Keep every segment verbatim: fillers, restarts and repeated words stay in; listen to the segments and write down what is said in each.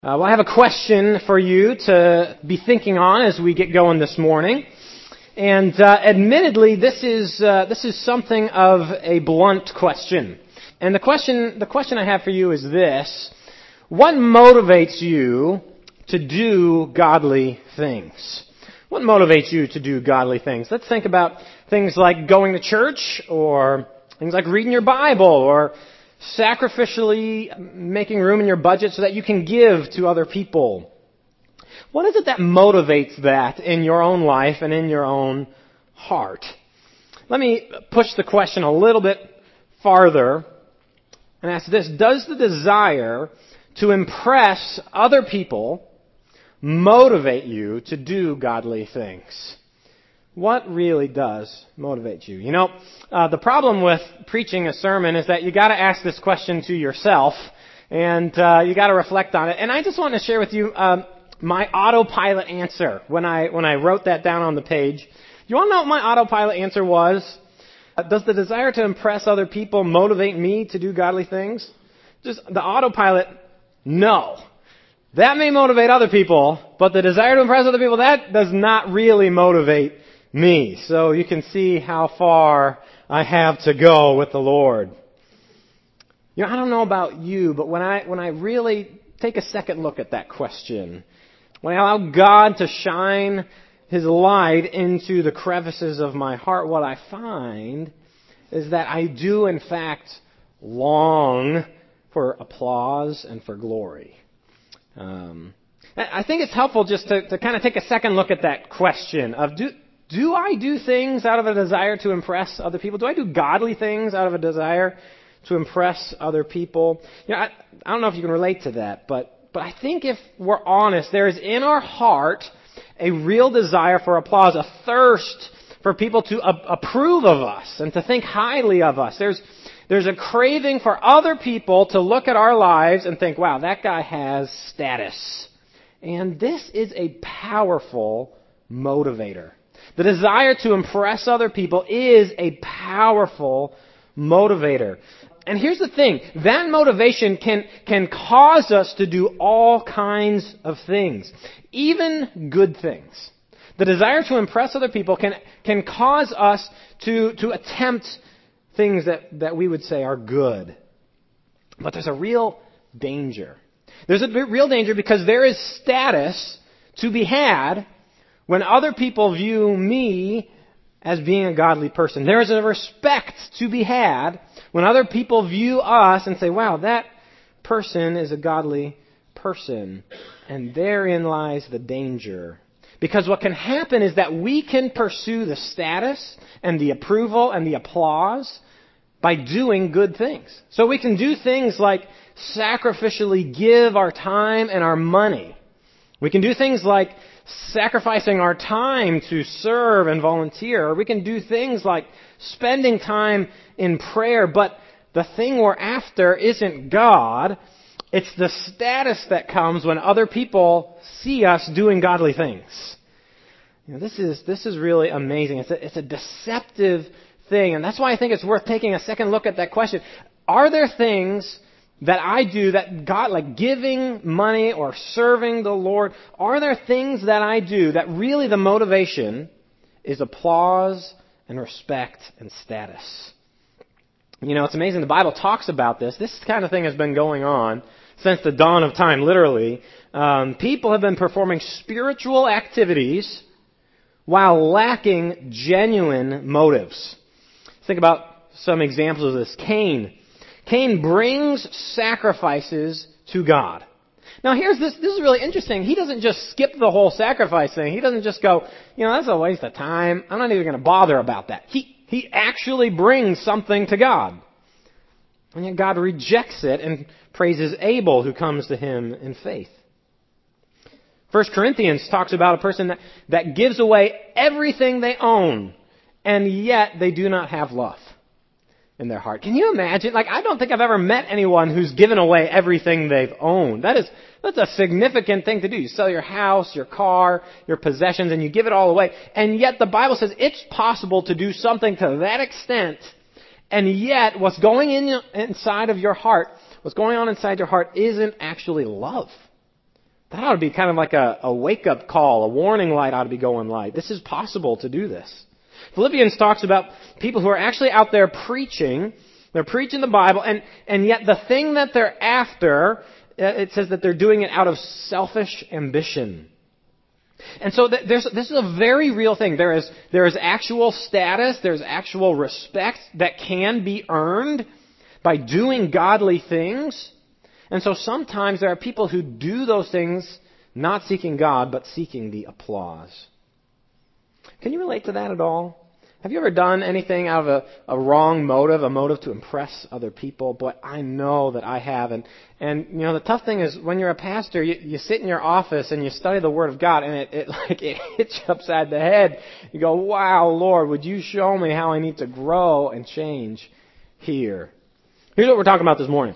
Uh, well, I have a question for you to be thinking on as we get going this morning. And uh, admittedly, this is uh, this is something of a blunt question. And the question the question I have for you is this: what motivates you to do godly things? What motivates you to do godly things? Let's think about things like going to church, or things like reading your Bible, or sacrificially making room in your budget so that you can give to other people. What is it that motivates that in your own life and in your own heart? Let me push the question a little bit farther and ask this: does the desire to impress other people motivate you to do godly things? What really does motivate you? You know, uh, the problem with preaching a sermon is that you got to ask this question to yourself, and uh, you got to reflect on it. And I just want to share with you um, my autopilot answer when I when I wrote that down on the page. You want to know what my autopilot answer was? Uh, does the desire to impress other people motivate me to do godly things? Just the autopilot, no. That may motivate other people, but the desire to impress other people, that does not really motivate me. So you can see how far I have to go with the Lord. You know, I don't know about you, but when I when I really take a second look at that question, when I allow God to shine His light into the crevices of my heart, what I find is that I do in fact long for applause and for glory. Um, I think it's helpful just to, to kind of take a second look at that question of do do I do things out of a desire to impress other people? Do I do godly things out of a desire to impress other people? You know, I, I don't know if you can relate to that, but but I think if we're honest, there is in our heart a real desire for applause, a thirst for people to a- approve of us and to think highly of us. There's There's a craving for other people to look at our lives and think, wow, that guy has status. And this is a powerful motivator. The desire to impress other people is a powerful motivator. And here's the thing, that motivation can, can cause us to do all kinds of things, even good things. The desire to impress other people can, can cause us to, to attempt things that, that we would say are good. But there's a real danger. There's a real danger because there is status to be had when other people view me as being a godly person. There is a respect to be had when other people view us and say, wow, that person is a godly person. And therein lies the danger. Because what can happen is that we can pursue the status and the approval and the applause by doing good things. So we can do things like sacrificially give our time and our money. We can do things like sacrificing our time to serve and volunteer. Or we can do things like spending time in prayer. But the thing we're after isn't God. It's the status that comes when other people see us doing godly things. You know, this is this is really amazing. It's a, it's a deceptive thing, and that's why I think it's worth taking a second look at that question. Are there things that I do that God, like giving money or serving the Lord, are there things that I do that really the motivation is applause and respect and status? You know, it's amazing. The Bible talks about this. This kind of thing has been going on since the dawn of time, literally. Um, people have been performing spiritual activities while lacking genuine motives. Think about some examples of this. Cain. Cain brings sacrifices to God. Now here's this, this is really interesting. He doesn't just skip the whole sacrifice thing. He doesn't just go, you know, that's a waste of time. I'm not even going to bother about that. He, he actually brings something to God. And yet God rejects it and praises Abel, who comes to him in faith. First Corinthians talks about a person that, that gives away everything they own, and yet they do not have love in their heart. Can you imagine? Like, I don't think I've ever met anyone who's given away everything they've owned. That is, that's a significant thing to do. You sell your house, your car, your possessions, and you give it all away. And yet the Bible says it's possible to do something to that extent, and yet what's going in inside of your heart, what's going on inside your heart isn't actually love. That ought to be kind of like a, a wake-up call. A warning light ought to be going light. This is possible to do this. Philippians talks about people who are actually out there preaching. They're preaching the Bible, and, and yet the thing that they're after, it says that they're doing it out of selfish ambition. And so there's, this is a very real thing. There is, there is actual status, there's actual respect that can be earned by doing godly things. And so sometimes there are people who do those things not seeking God, but seeking the applause. Can you relate to that at all? Have you ever done anything out of a, a wrong motive, a motive to impress other people? Boy, I know that I have. And, and you know, the tough thing is when you're a pastor, you, you sit in your office and you study the Word of God, and it, it like it hits you upside the head. You go, wow, Lord, would you show me how I need to grow and change here? Here's what we're talking about this morning.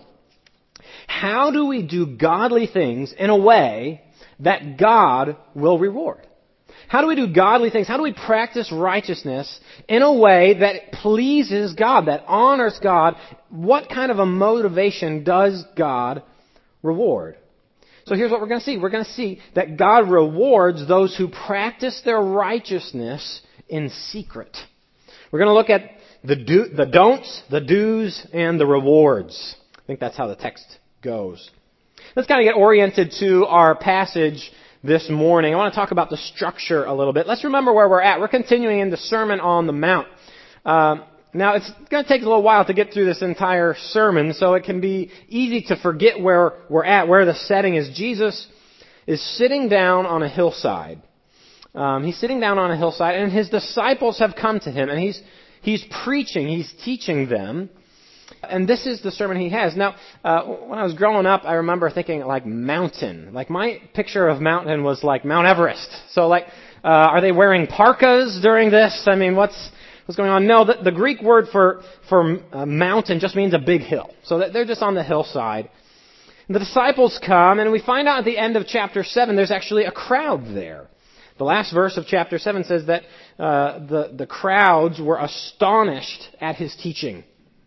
How do we do godly things in a way that God will reward? How do we do godly things? How do we practice righteousness in a way that pleases God, that honors God? What kind of a motivation does God reward? So here's what we're going to see. We're going to see that God rewards those who practice their righteousness in secret. We're going to look at the do, the don'ts, the do's, and the rewards. I think that's how the text goes. Let's kind of get oriented to our passage this morning. I want to talk about the structure a little bit. Let's remember where we're at. We're continuing in the Sermon on the Mount. Uh, now, it's going to take a little while to get through this entire sermon, so it can be easy to forget where we're at, where the setting is. Jesus is sitting down on a hillside. Um, he's sitting down on a hillside, and his disciples have come to him, and he's he's preaching, he's teaching them. And this is the sermon he has. Now, uh, when I was growing up, I remember thinking like mountain. Like my picture of mountain was like Mount Everest. So like, uh, are they wearing parkas during this? I mean, what's what's going on? No, the, the Greek word for for uh, mountain just means a big hill. So that they're just on the hillside. And the disciples come, and we find out at the end of chapter seven, there's actually a crowd there. The last verse of chapter seven says that uh, the the crowds were astonished at his teaching.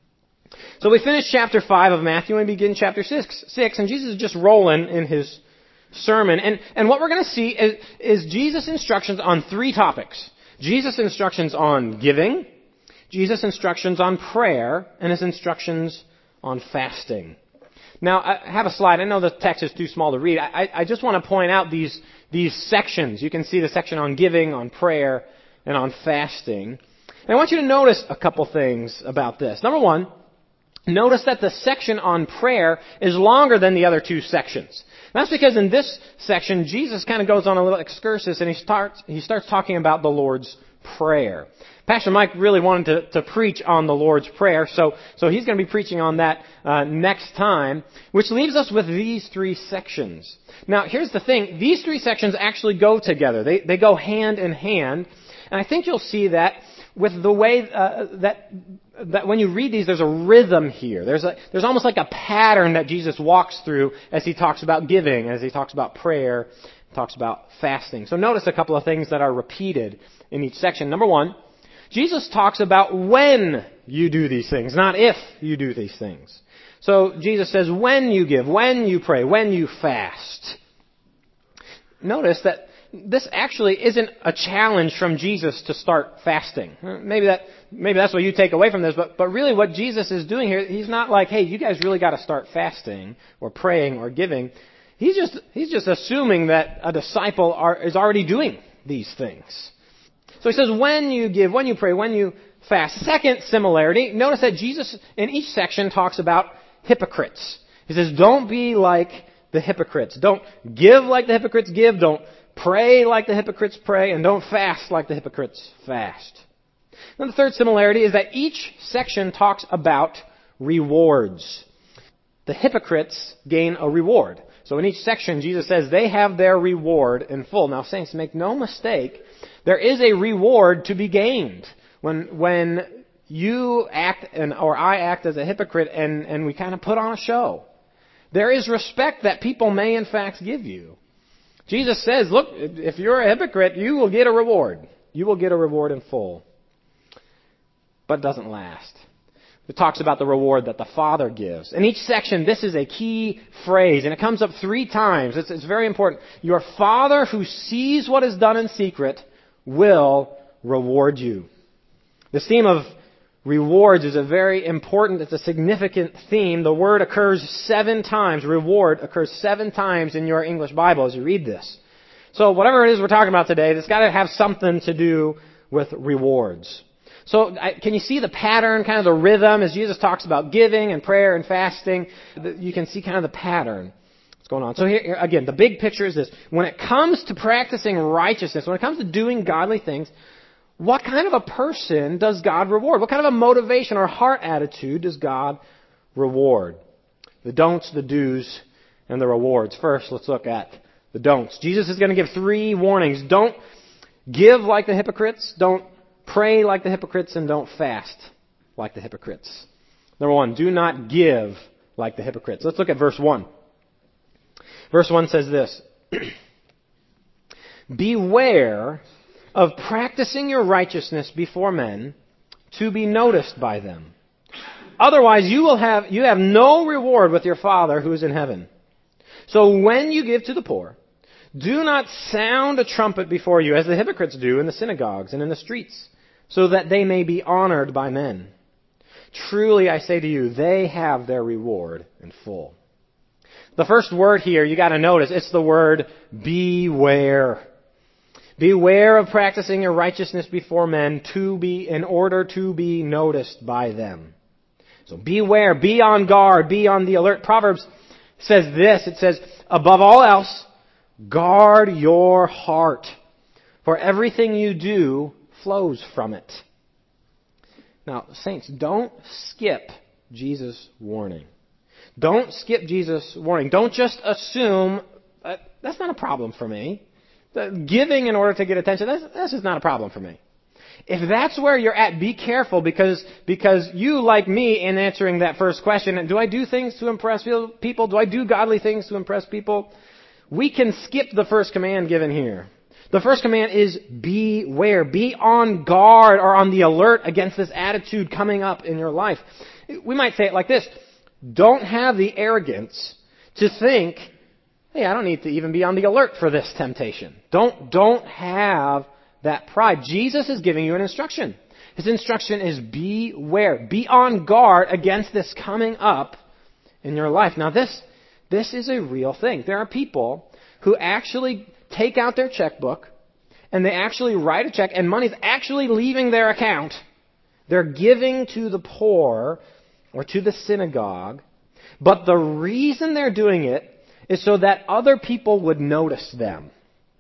So we finish chapter five of Matthew and begin chapter six, six, and Jesus is just rolling in his sermon. And, and what we're going to see is, is Jesus' instructions on three topics. Jesus' instructions on giving, Jesus' instructions on prayer, and his instructions on fasting. Now, I have a slide. I know the text is too small to read. I, I just want to point out these, these sections. You can see the section on giving, on prayer, and on fasting. And I want you to notice a couple things about this. Number one, notice that the section on prayer is longer than the other two sections. That's because in this section, Jesus kind of goes on a little excursus and he starts, he starts talking about the Lord's Prayer. Pastor Mike really wanted to, to preach on the Lord's Prayer, so, so he's going to be preaching on that uh, next time, which leaves us with these three sections. Now, here's the thing. These three sections actually go together. They, they go hand in hand, and I think you'll see that with the way uh, that that when you read these, there's a rhythm here. There's a there's almost like a pattern that Jesus walks through as he talks about giving, as he talks about prayer, talks about fasting. So notice a couple of things that are repeated in each section. Number one, Jesus talks about when you do these things, not if you do these things. So Jesus says when you give, when you pray, when you fast. Notice that this actually isn't a challenge from Jesus to start fasting. Maybe that, maybe that's what you take away from this, but, but really what Jesus is doing here, he's not like, hey, you guys really got to start fasting or praying or giving. He's just, he's just assuming that a disciple are, is already doing these things. So he says, when you give, when you pray, when you fast. Second similarity, notice that Jesus in each section talks about hypocrites. He says, don't be like the hypocrites. Don't give like the hypocrites give. Don't pray like the hypocrites pray, and don't fast like the hypocrites fast. And the third similarity is that each section talks about rewards. The hypocrites gain a reward. So in each section, Jesus says they have their reward in full. Now, saints, make no mistake, there is a reward to be gained when when you act and or I act as a hypocrite and, and we kind of put on a show. There is respect that people may in fact give you. Jesus says, look, if you're a hypocrite, you will get a reward. You will get a reward in full. But it doesn't last. it talks about the reward that the Father gives. In each section, this is a key phrase, and it comes up three times. It's, it's very important. Your Father who sees what is done in secret will reward you. This theme of rewards is a very important, it's a significant theme. The word occurs seven times. Reward occurs seven times in your English Bible as you read this. So whatever it is we're talking about today, it's got to have something to do with rewards. So can you see the pattern, kind of the rhythm, as Jesus talks about giving and prayer and fasting? You can see kind of the pattern that's going on. So here, again, the big picture is this. When it comes to practicing righteousness, when it comes to doing godly things, what kind of a person does God reward? What kind of a motivation or heart attitude does God reward? The don'ts, the do's, and the rewards. First, let's look at the don'ts. Jesus is going to give three warnings. Don't give like the hypocrites. Don't pray like the hypocrites. And don't fast like the hypocrites. Number one, do not give like the hypocrites. Let's look at verse one. Verse one says this. Beware of practicing your righteousness before men to be noticed by them. Otherwise you will have you have no reward with your Father who is in heaven. So when you give to the poor, do not sound a trumpet before you as the hypocrites do in the synagogues and in the streets, so that they may be honored by men. Truly I say to you, they have their reward in full. The first word here, you got to notice, it's the word beware. Beware of practicing your righteousness before men to be, in order to be noticed by them. So beware, be on guard, be on the alert. Proverbs says this, it says, above all else, guard your heart, for everything you do flows from it. Now, saints, don't skip Jesus' warning. Don't skip Jesus' warning. Don't just assume, uh, that's not a problem for me. The giving in order to get attention, that's, that's just not a problem for me. If that's where you're at, be careful, because because you, like me, in answering that first question, do I do things to impress people? Do I do godly things to impress people? We can skip the first command given here. The first command is beware. Be on guard or on the alert against this attitude coming up in your life. We might say it like this. Don't have the arrogance to think, hey, I don't need to even be on the alert for this temptation. Don't, don't have that pride. Jesus is giving you an instruction. His instruction is beware. Be on guard against this coming up in your life. Now this, this is a real thing. There are people who actually take out their checkbook and they actually write a check and money's actually leaving their account. They're giving to the poor or to the synagogue. But the reason they're doing it is so that other people would notice them.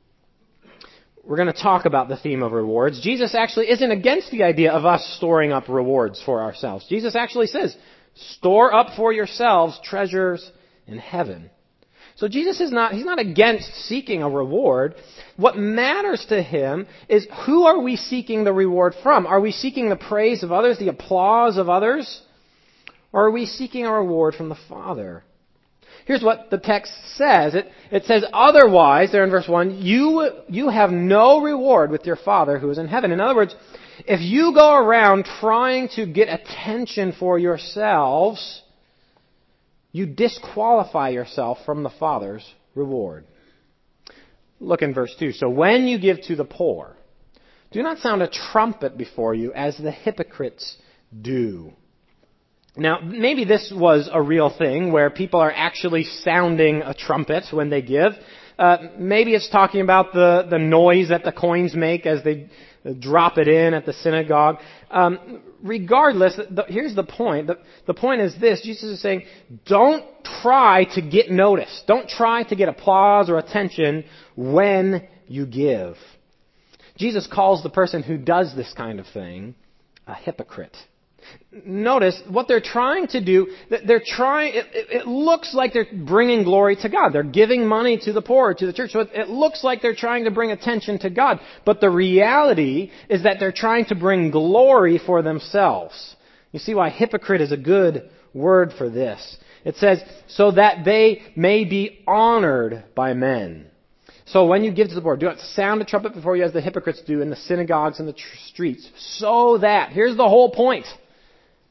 We're going to talk about the theme of rewards. Jesus actually isn't against the idea of us storing up rewards for ourselves. Jesus actually says, store up for yourselves treasures in heaven. So Jesus is not, he's not against seeking a reward. What matters to him is, who are we seeking the reward from? Are we seeking the praise of others, the applause of others? Or are we seeking a reward from the Father? Here's what the text says. It, it says, otherwise, there in verse one, you, you have no reward with your Father who is in heaven. In other words, if you go around trying to get attention for yourselves, you disqualify yourself from the Father's reward. Look in verse two. So when you give to the poor, do not sound a trumpet before you as the hypocrites do. Now, maybe this was a real thing where people are actually sounding a trumpet when they give. Uh, maybe it's talking about the, the noise that the coins make as they drop it in at the synagogue. Um, regardless, the, here's the point. The, the point is this. Jesus is saying, don't try to get noticed. Don't try to get applause or attention when you give. Jesus calls the person who does this kind of thing a hypocrite. Notice what they're trying to do. They're trying. It, it looks like they're bringing glory to God. They're giving money to the poor, to the church. So it, it looks like they're trying to bring attention to God. But the reality is that they're trying to bring glory for themselves. You see why hypocrite is a good word for this. It says, so that they may be honored by men. So when you give to the poor, do not sound a trumpet before you as the hypocrites do in the synagogues and the tr- streets. So that, here's the whole point.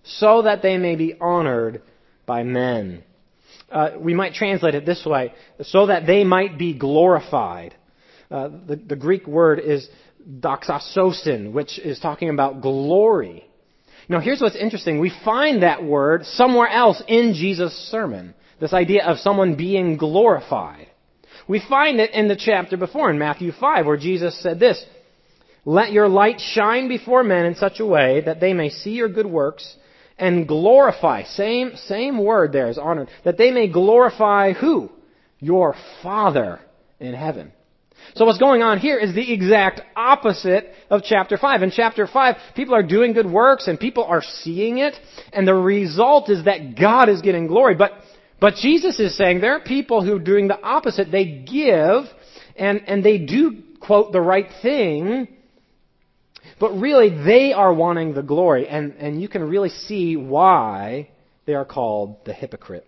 so that they may be honored by men. Uh, we might translate it this way, so that they might be glorified. Uh, the, the Greek word is doxasosin, which is talking about glory. Now, here's what's interesting. We find that word somewhere else in Jesus' sermon. This idea of someone being glorified. We find it in the chapter before, in Matthew five, where Jesus said this, "Let your light shine before men in such a way that they may see your good works and glorify," same, same word there is honored, "that they may glorify" who? Your Father in heaven. So what's going on here is the exact opposite of chapter five. In chapter five, people are doing good works and people are seeing it, and the result is that God is getting glory. But but Jesus is saying there are people who are doing the opposite. They give and, and they do, quote, the right thing, but really they are wanting the glory. And, and you can really see why they are called the hypocrite.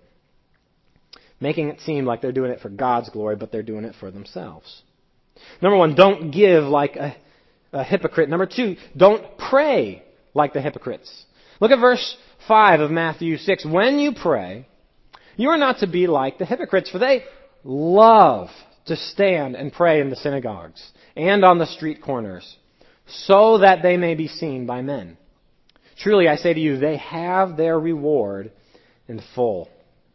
Making it seem like they're doing it for God's glory, but they're doing it for themselves. Number one, don't give like a, a hypocrite. Number two, don't pray like the hypocrites. Look at verse five of Matthew six. "When you pray, you are not to be like the hypocrites, for they love to stand and pray in the synagogues and on the street corners, so that they may be seen by men. Truly, I say to you, they have their reward in full."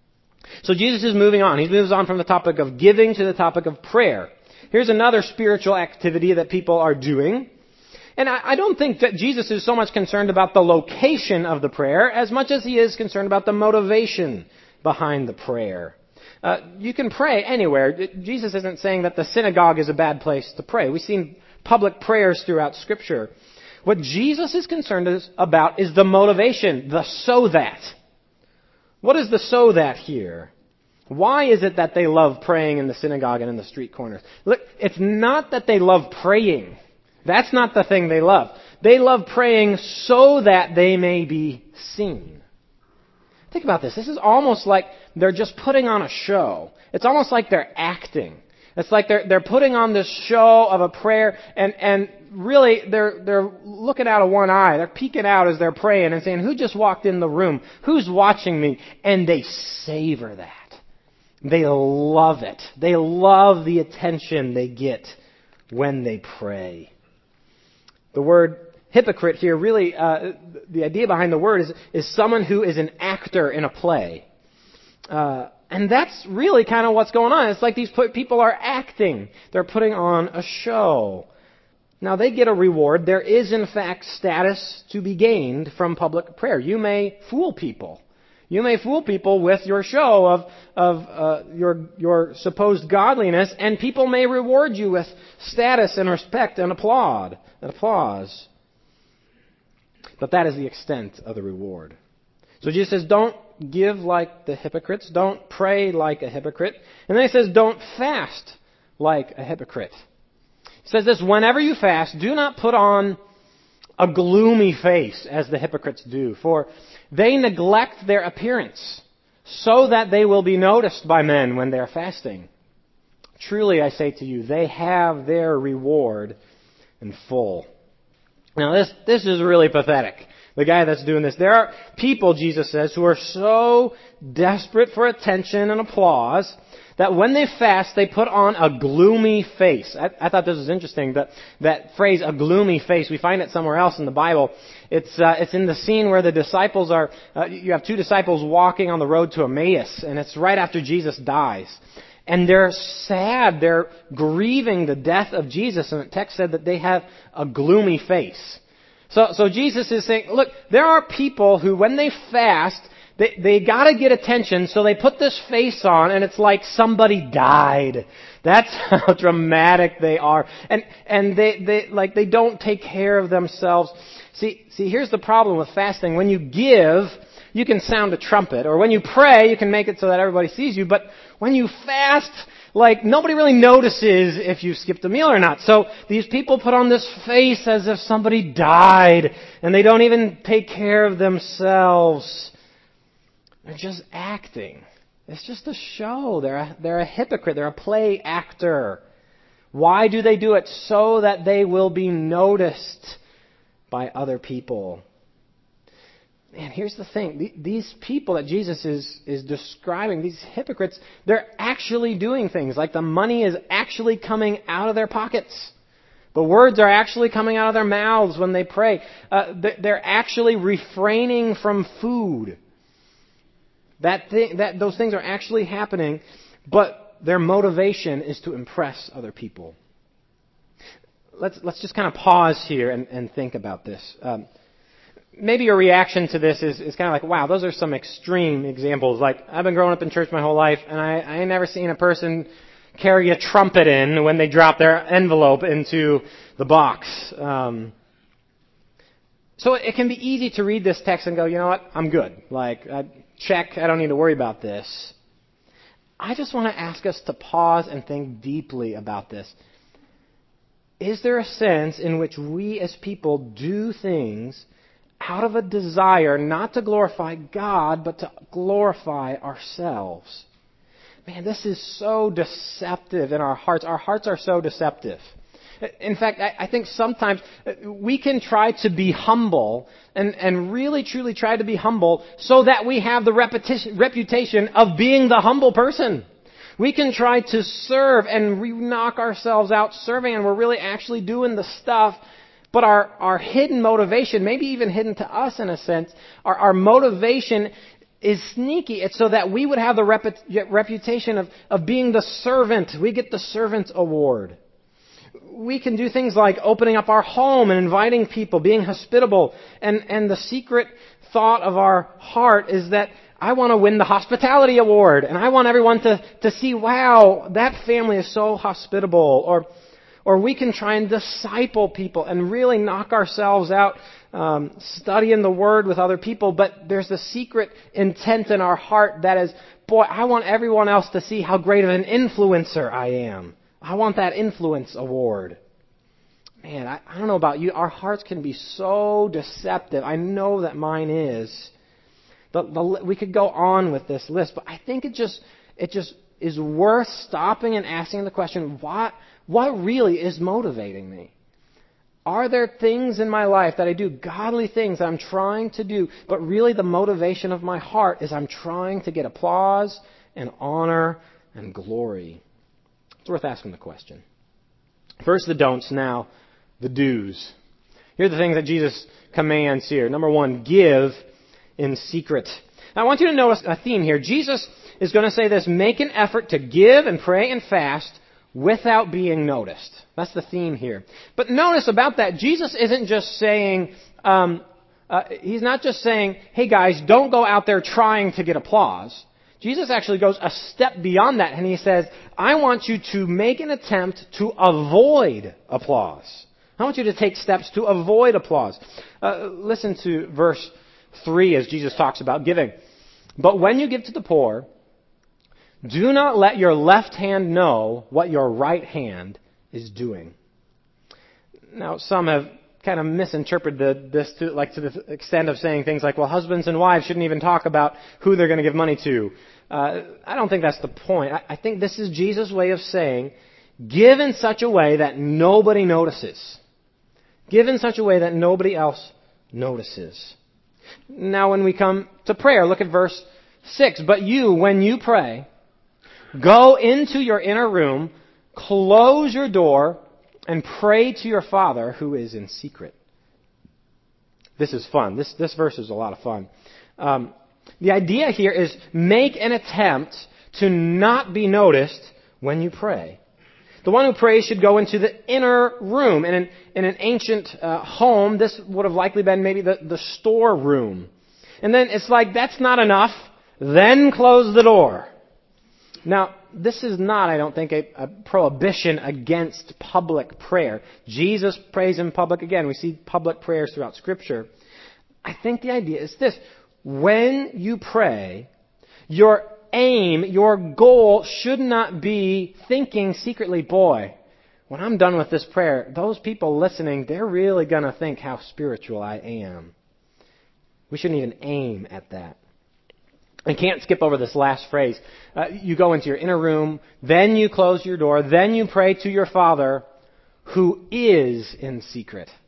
So Jesus is moving on. He moves on from the topic of giving to the topic of prayer. Here's another spiritual activity that people are doing. And I, I don't think that Jesus is so much concerned about the location of the prayer as much as he is concerned about the motivation behind the prayer. Uh, you can pray anywhere. Jesus isn't saying that the synagogue is a bad place to pray. We've seen public prayers throughout Scripture. What Jesus is concerned is about is the motivation, the so that. What is the so that here? Why is it that they love praying in the synagogue and in the street corners? Look, it's not that they love praying. That's not the thing they love. They love praying so that they may be seen. Think about this. This is almost like they're just putting on a show. It's almost like they're acting. It's like they're they're putting on this show of a prayer, and, and really they're they're looking out of one eye. They're peeking out as they're praying and saying, "Who just walked in the room? Who's watching me?" And they savor that. They love it. They love the attention they get when they pray. The word hypocrite here, really, uh, the idea behind the word is, is someone who is an actor in a play. Uh, and that's really kind of what's going on. It's like these people are acting. They're putting on a show. Now, they get a reward. There is, in fact, status to be gained from public prayer. You may fool people. You may fool people with your show of of uh, your your supposed godliness, and people may reward you with status and respect and applaud and applause. But that is the extent of the reward. So Jesus says, don't give like the hypocrites, don't pray like a hypocrite, and then he says, don't fast like a hypocrite. He says this: whenever you fast, do not put on a gloomy face as the hypocrites do, for they neglect their appearance so that they will be noticed by men when they are fasting. Truly, I say to you, they have their reward in full. Now, this, this is really pathetic. The guy that's doing this. There are people, Jesus says, who are so desperate for attention and applause that when they fast, they put on a gloomy face. I, I thought this was interesting. That that phrase, a gloomy face, we find it somewhere else in the Bible. It's uh, it's in the scene where the disciples are. Uh, you have two disciples walking on the road to Emmaus, and it's right after Jesus dies, and they're sad. They're grieving the death of Jesus, and the text said that they have a gloomy face. So so Jesus is saying, look, there are people who, when they fast, They they got to get attention, so they put this face on, and it's like somebody died. That's how dramatic they are, and and they they like they don't take care of themselves. See see here's the problem with fasting: when you give, you can sound a trumpet, or when you pray, you can make it so that everybody sees you. But when you fast, like nobody really notices if you skipped a meal or not. So these people put on this face as if somebody died, and they don't even take care of themselves. They're just acting. It's just a show. They're a, they're a hypocrite. They're a play actor. Why do they do it? So that they will be noticed by other people. man, here's the thing. These people that Jesus is, is describing, these hypocrites, they're actually doing things. Like the money is actually coming out of their pockets. The words are actually coming out of their mouths when they pray. Uh, they're actually refraining from food. That thing, that those things are actually happening, but their motivation is to impress other people. Let's let's just kind of pause here and, and think about this. Um, maybe your reaction to this is, is kind of like, wow, those are some extreme examples. Like, I've been growing up in church my whole life, and I, I ain't never seen a person carry a trumpet in when they drop their envelope into the box. Um, so it can be easy to read this text and go, you know what, I'm good. Like, I, check, I don't need to worry about this. I just want to ask us to pause and think deeply about this. Is there a sense in which we as people do things out of a desire not to glorify God, but to glorify ourselves? Man, this is so deceptive in our hearts. Our hearts are so deceptive. In fact, I, I think sometimes we can try to be humble and, and really truly try to be humble so that we have the repetition, reputation of being the humble person. We can try to serve and we knock ourselves out serving and we're really actually doing the stuff. But our, our hidden motivation, maybe even hidden to us in a sense, our, our motivation is sneaky. It's so that we would have the repu- reputation of, of being the servant. We get the servant award. We can do things like opening up our home and inviting people, being hospitable. And, and the secret thought of our heart is that I want to win the hospitality award. And I want everyone to, to see, wow, that family is so hospitable. Or, or we can try and disciple people and really knock ourselves out um, studying the Word with other people. But there's the secret intent in our heart that is, boy, I want everyone else to see how great of an influencer I am. I want that influence award. Man, I, I don't know about you. Our hearts can be so deceptive. I know that mine is. The, the, we could go on with this list, but I think it just it just is worth stopping and asking the question, what, what really is motivating me? Are there things in my life that I do, godly things that I'm trying to do, but really the motivation of my heart is I'm trying to get applause and honor and glory? It's worth asking the question. First the don'ts, now the do's. Here are the things that Jesus commands here. Number one, give in secret. Now I want you to notice a theme here. Jesus is going to say this, make an effort to give and pray and fast without being noticed. That's the theme here. But notice about that, Jesus isn't just saying, um, uh, he's not just saying, hey guys, don't go out there trying to get applause. Jesus actually goes a step beyond that, and he says, I want you to make an attempt to avoid applause. I want you to take steps to avoid applause. Uh, listen to verse three as Jesus talks about giving. But when you give to the poor, do not let your left hand know what your right hand is doing. Now, some have kind of misinterpreted this to like to the extent of saying things like, well, husbands and wives shouldn't even talk about who they're going to give money to. Uh, I don't think that's the point. I, I think this is Jesus' way of saying, give in such a way that nobody notices. Give in such a way that nobody else notices. Now, when we come to prayer, look at verse six. But you, when you pray, go into your inner room, close your door, and pray to your Father who is in secret. This is fun. This, this verse is a lot of fun. Um, the idea here is make an attempt to not be noticed when you pray. The one who prays should go into the inner room. And in, in an ancient uh, home, this would have likely been maybe the, the storeroom. And then it's like, that's not enough. Then close the door. Now, this is not, I don't think, a, a prohibition against public prayer. Jesus prays in public. Again, we see public prayers throughout Scripture. I think the idea is this. When you pray, your aim, your goal should not be thinking secretly, boy, when I'm done with this prayer, those people listening, they're really going to think how spiritual I am. We shouldn't even aim at that. I can't skip over this last phrase. Uh, you go into your inner room, then you close your door, then you pray to your Father who is in secret.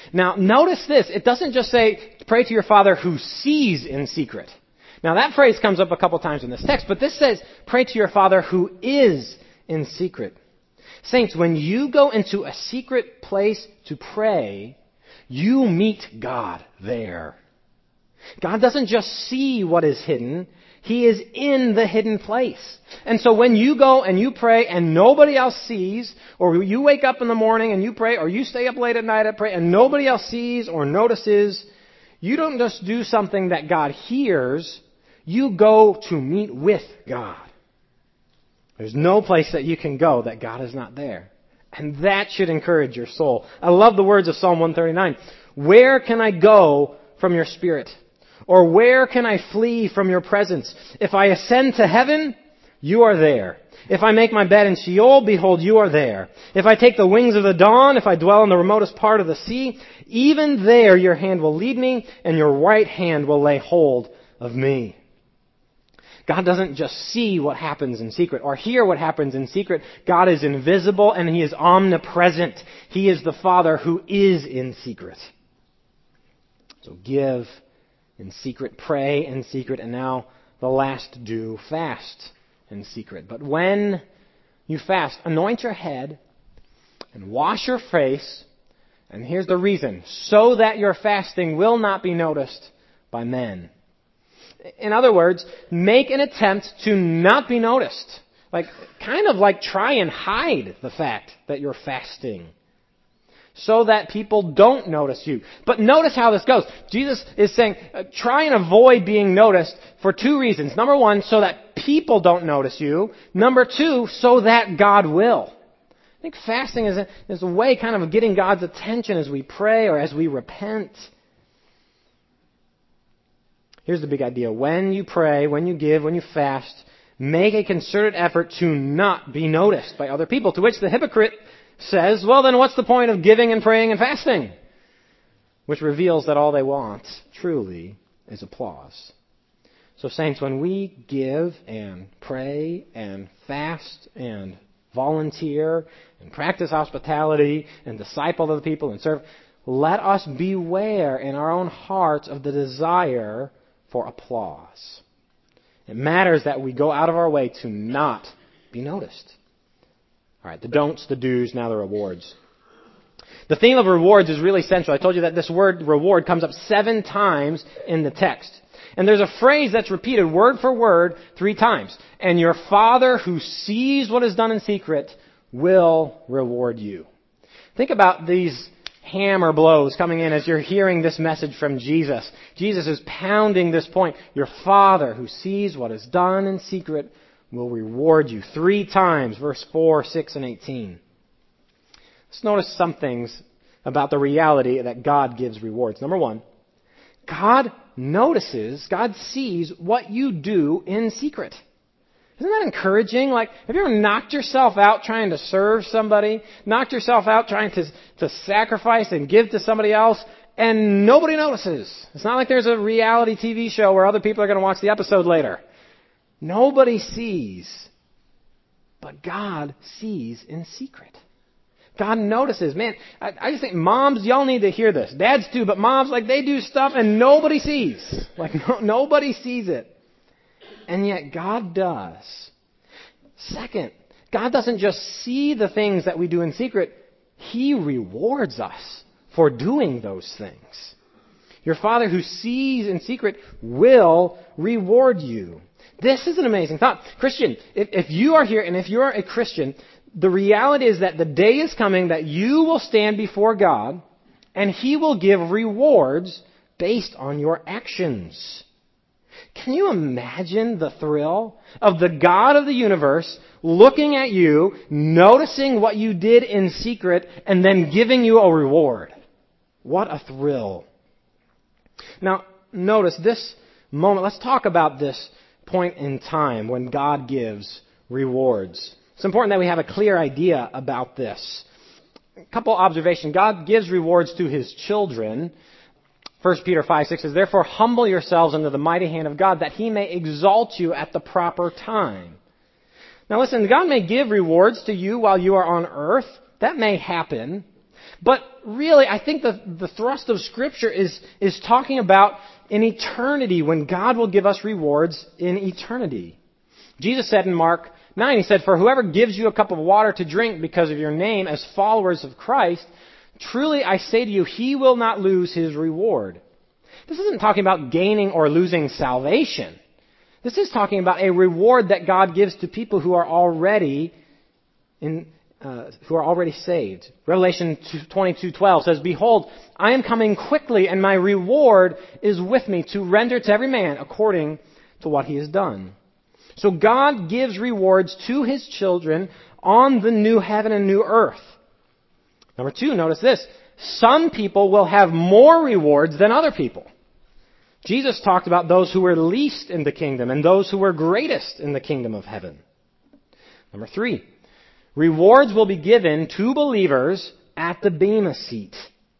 Now, notice this. It doesn't just say, pray to your Father who sees in secret. Now, that phrase comes up a couple times in this text, but this says, pray to your Father who is in secret. Saints, when you go into a secret place to pray, you meet God there. God doesn't just see what is hidden. He is in the hidden place. And so when you go and you pray and nobody else sees, or you wake up in the morning and you pray, or you stay up late at night and pray and nobody else sees or notices, you don't just do something that God hears. You go to meet with God. There's no place that you can go that God is not there. And that should encourage your soul. I love the words of Psalm one thirty-nine. Where can I go from your spirit? Or where can I flee from your presence? If I ascend to heaven, you are there. If I make my bed in Sheol, behold, you are there. If I take the wings of the dawn, if I dwell in the remotest part of the sea, even there your hand will lead me, and your right hand will lay hold of me. God doesn't just see what happens in secret or hear what happens in secret. God is invisible and He is omnipresent. He is the Father who is in secret. So give in secret, pray in secret, and now the last do, fast in secret. But when you fast, anoint your head and wash your face, and here's the reason, so that your fasting will not be noticed by men. In other words, make an attempt to not be noticed. Like, kind of like try and hide the fact that you're fasting, so that people don't notice you. But notice how this goes. Jesus is saying, uh, try and avoid being noticed for two reasons. Number one, so that people don't notice you. Number two, so that God will. I think fasting is a, is a way kind of getting God's attention as we pray or as we repent. Here's the big idea. When you pray, when you give, when you fast, make a concerted effort to not be noticed by other people. To which the hypocrite says, well, then what's the point of giving and praying and fasting? Which reveals that all they want, truly, is applause. So saints, when we give and pray and fast and volunteer and practice hospitality and disciple other people and serve, let us beware in our own hearts of the desire for applause. It matters that we go out of our way to not be noticed. All right, the don'ts, the do's, now the rewards. The theme of rewards is really central. I told you that this word reward comes up seven times in the text. And there's a phrase that's repeated word for word three times. And your Father who sees what is done in secret will reward you. Think about these hammer blows coming in as you're hearing this message from Jesus. Jesus is pounding this point. Your Father who sees what is done in secret will reward you. Three times, verse four, six, and eighteen. Let's notice some things about the reality that God gives rewards. Number one, God notices, God sees what you do in secret. Isn't that encouraging? Like, have you ever knocked yourself out trying to serve somebody? Knocked yourself out trying to, to sacrifice and give to somebody else, and nobody notices? It's not like there's a reality T V show where other people are going to watch the episode later. Nobody sees, but God sees in secret. God notices. Man, I, I just think moms, y'all need to hear this. Dads too, but moms, like, they do stuff and nobody sees. Like, no, nobody sees it. And yet God does. Second, God doesn't just see the things that we do in secret. He rewards us for doing those things. Your Father who sees in secret will reward you. This is an amazing thought. Christian, if, if you are here and if you are a Christian, the reality is that the day is coming that you will stand before God and He will give rewards based on your actions. Can you imagine the thrill of the God of the universe looking at you, noticing what you did in secret, and then giving you a reward? What a thrill. Now, notice this moment. Let's talk about this point in time when God gives rewards. It's important that we have a clear idea about this. A couple observations. God gives rewards to His children. First Peter five six says, therefore humble yourselves under the mighty hand of God, that He may exalt you at the proper time. Now listen, God may give rewards to you while you are on earth. That may happen. But really, I think the, the thrust of Scripture is, is talking about in eternity, when God will give us rewards in eternity. Jesus said in Mark nine, he said, "For whoever gives you a cup of water to drink because of your name as followers of Christ, truly I say to you, he will not lose his reward." This isn't talking about gaining or losing salvation. This is talking about a reward that God gives to people who are already in, uh, who are already saved. Revelation twenty-two twelve says, "Behold, I am coming quickly, and my reward is with me to render to every man according to what he has done." So God gives rewards to His children on the new heaven and new earth. Number two, notice this. Some people will have more rewards than other people. Jesus talked about those who were least in the kingdom and those who were greatest in the kingdom of heaven. Number three, rewards will be given to believers at the Bema seat.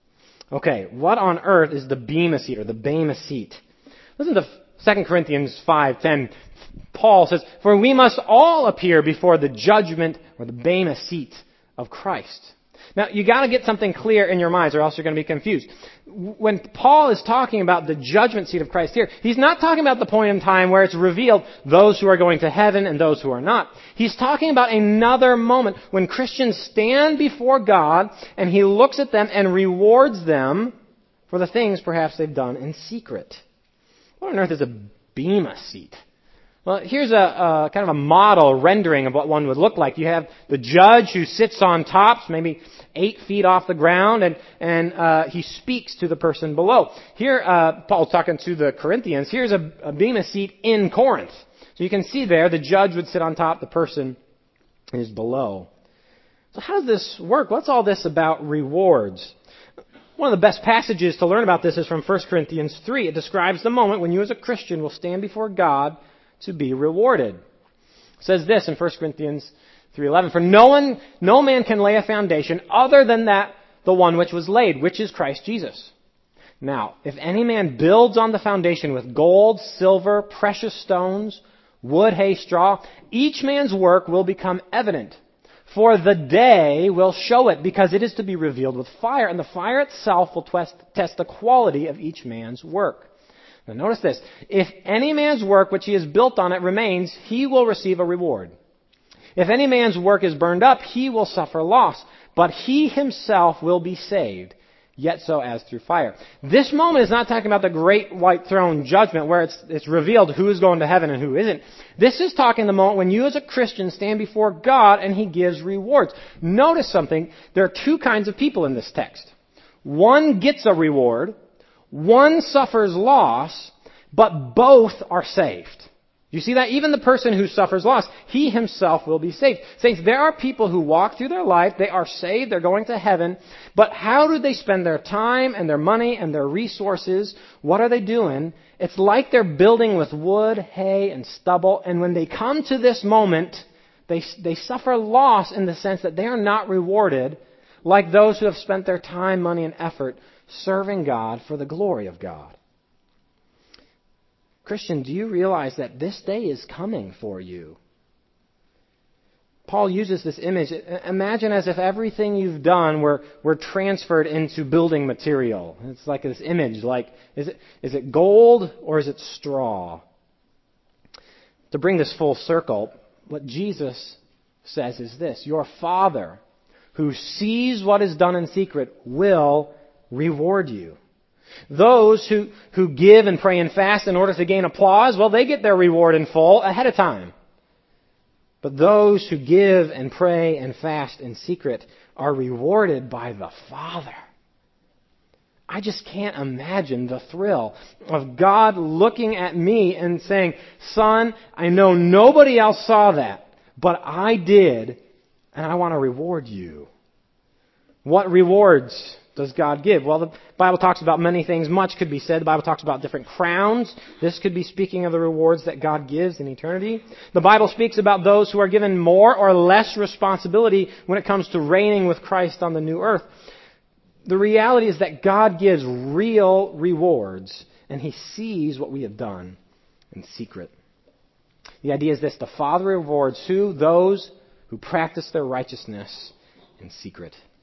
Okay, what on earth is the Bema seat or the Bema seat? Listen to Second Corinthians five ten. Paul says, "For we must all appear before the judgment or the Bema seat of Christ." Now, you got to get something clear in your minds, or else you're going to be confused. When Paul is talking about the judgment seat of Christ here, he's not talking about the point in time where it's revealed those who are going to heaven and those who are not. He's talking about another moment when Christians stand before God and He looks at them and rewards them for the things perhaps they've done in secret. What on earth is a Bema seat? Well, here's a, a kind of a model rendering of what one would look like. You have the judge who sits on top, maybe eight feet off the ground, and, and uh, he speaks to the person below. Here, uh, Paul's talking to the Corinthians. Here's a, a Bema seat in Corinth. So you can see there, the judge would sit on top, the person is below. So how does this work? What's all this about rewards? One of the best passages to learn about this is from First Corinthians three. It describes the moment when you as a Christian will stand before God to be rewarded. It says this in First Corinthians three eleven, "For no one, no man can lay a foundation other than that, the one which was laid, which is Christ Jesus. Now, if any man builds on the foundation with gold, silver, precious stones, wood, hay, straw, each man's work will become evident. For the day will show it, because it is to be revealed with fire, and the fire itself will test, test the quality of each man's work. Now notice this. If any man's work which he has built on it remains, he will receive a reward. If any man's work is burned up, he will suffer loss, but he himself will be saved, yet so as through fire." This moment is not talking about the great white throne judgment where it's, it's revealed who is going to heaven and who isn't. This is talking the moment when you as a Christian stand before God and He gives rewards. Notice something. There are two kinds of people in this text. One gets a reward. One suffers loss, but both are saved. You see that? Even the person who suffers loss, he himself will be saved. Saints, there are people who walk through their life, they are saved, they're going to heaven, but how do they spend their time and their money and their resources? What are they doing? It's like they're building with wood, hay, and stubble, and when they come to this moment, they, they suffer loss in the sense that they are not rewarded like those who have spent their time, money, and effort serving God for the glory of God. Christian, do you realize that this day is coming for you? Paul uses this image. Imagine as if everything you've done were, were transferred into building material. It's like this image, like, is it, is it gold or is it straw? To bring this full circle, what Jesus says is this: your Father, who sees what is done in secret, will reward you. Those who, who give and pray and fast in order to gain applause, well, they get their reward in full ahead of time. But those who give and pray and fast in secret are rewarded by the Father. I just can't imagine the thrill of God looking at me and saying, "Son, I know nobody else saw that, but I did, and I want to reward you." What rewards does God give? Well, the Bible talks about many things. Much could be said. The Bible talks about different crowns. This could be speaking of the rewards that God gives in eternity. The Bible speaks about those who are given more or less responsibility when it comes to reigning with Christ on the new earth. The reality is that God gives real rewards, and He sees what we have done in secret. The idea is this: the Father rewards who? Those who practice their righteousness in secret.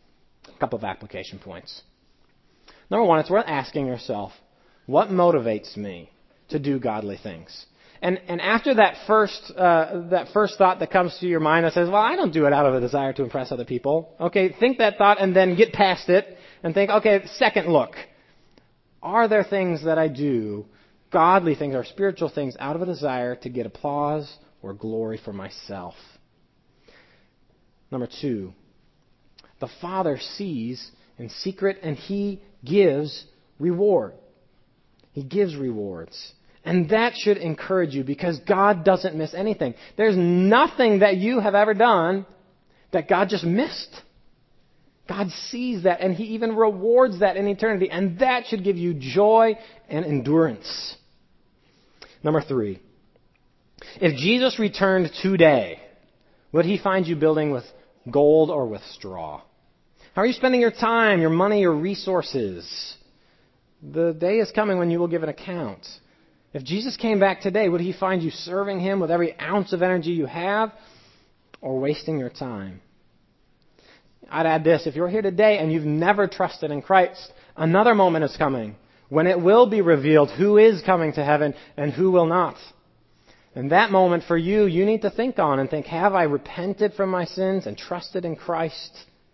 A couple of application points. Number one, it's worth asking yourself, what motivates me to do godly things? And and after that first uh, that first thought that comes to your mind that says, well, I don't do it out of a desire to impress other people. Okay, think that thought and then get past it and think, okay, second look. Are there things that I do, godly things or spiritual things, out of a desire to get applause or glory for myself? Number two, the Father sees in secret and He gives reward. He gives rewards. And that should encourage you because God doesn't miss anything. There's nothing that you have ever done that God just missed. God sees that and He even rewards that in eternity. And that should give you joy and endurance. Number three, if Jesus returned today, would He find you building with gold or with straw? How are you spending your time, your money, your resources? The day is coming when you will give an account. If Jesus came back today, would He find you serving Him with every ounce of energy you have or wasting your time? I'd add this. If you're here today and you've never trusted in Christ, another moment is coming when it will be revealed who is coming to heaven and who will not. And that moment for you, you need to think on and think, have I repented from my sins and trusted in Christ?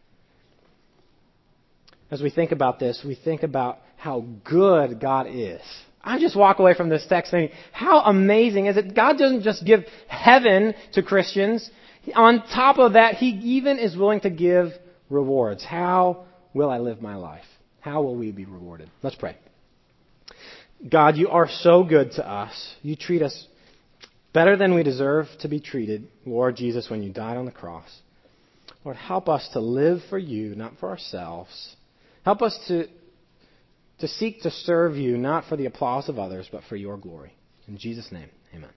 As we think about this, we think about how good God is. I just walk away from this text thinking, how amazing is it? God doesn't just give heaven to Christians. On top of that, He even is willing to give rewards. How will I live my life? How will we be rewarded? Let's pray. God, You are so good to us. You treat us better than we deserve to be treated, Lord Jesus, when You died on the cross. Lord, help us to live for You, not for ourselves. Help us to, to seek to serve You, not for the applause of others, but for Your glory. In Jesus' name, amen.